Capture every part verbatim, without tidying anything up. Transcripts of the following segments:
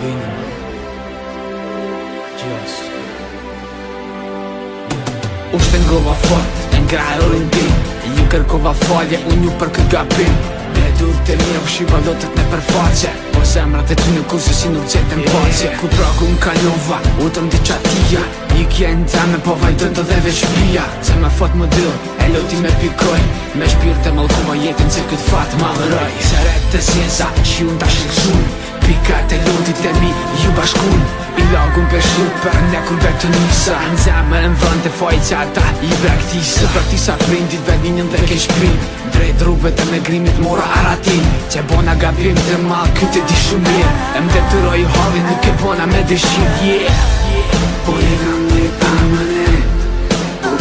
binin Gjas U shtengova fort, e ngrajërin tim Ju kërkova falje, unë ju për këtë gabim Ble dur të mija u shiva lotët në përfaqe Po zemrat e ty në kurse si nuk gjetën pace Ku praku më kalova, u të mdi qatia Një kjenë teme po vajtën të dhe veç pia Se me fat më dyll, e loti me pikoj Me shpirë të malkova jetën se këtë fat ma vëroj Se rejtë të sjeza, që unë ta shikësun Pikat e lotit e mi, ju bashkun I lagun për shlup për ne kur vetë të nisa Në zemë në vënd të faj që ata i praktisa Praktisa prindit vedinjën dhe ke shprim Drejt rrugve të me grimit mora aratin Që bona gabim të mal këtë di shumë mirë E më detyroj i halin nuk e bona me dëshir yeah. Po e kam një amanet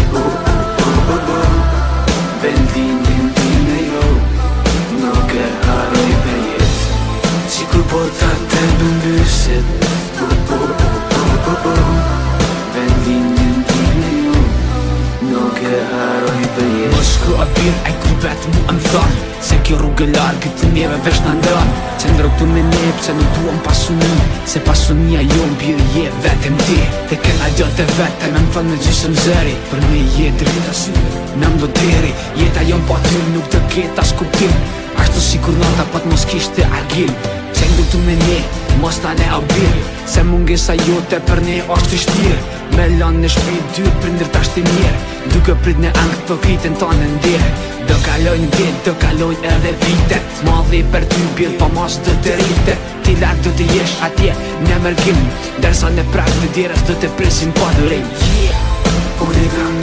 Vendinin time jo Nuk e haroj për jet Si kur bota të bëmbyset Vendinin time jo Nuk e haroj për jet Mos shku a birë, aj kur vetë mu më thonë Se kjo rrugë largë të njeve vesh në ndërë Që ndrëktu me nep që nuk duam pasuni Se pasunia jo më birë je vetëm ti Te kena gjatë të vete me më thënë me gjysëm zëri Për me jetë drita sy Në më do tëri Jeta jo më pa ty nuk të ketë as kuptim Ashtu si kur nata pat mos kishte argil Që ndrëktu me ne mos ta ne abir Se mungesa jote për ne është të shtirë Me lanë në shpit dyrë për ndër tasht të mirë Duke prit në angë të kritën ta në ndirë Do kalojnë vit, do kalojnë edhe vitet Madhi për ty bjell pa mas do të rritet Ti lartë do të jesh atje në mërgim Dersa në prag të djeras do të presim pa durim yeah. Unë e kam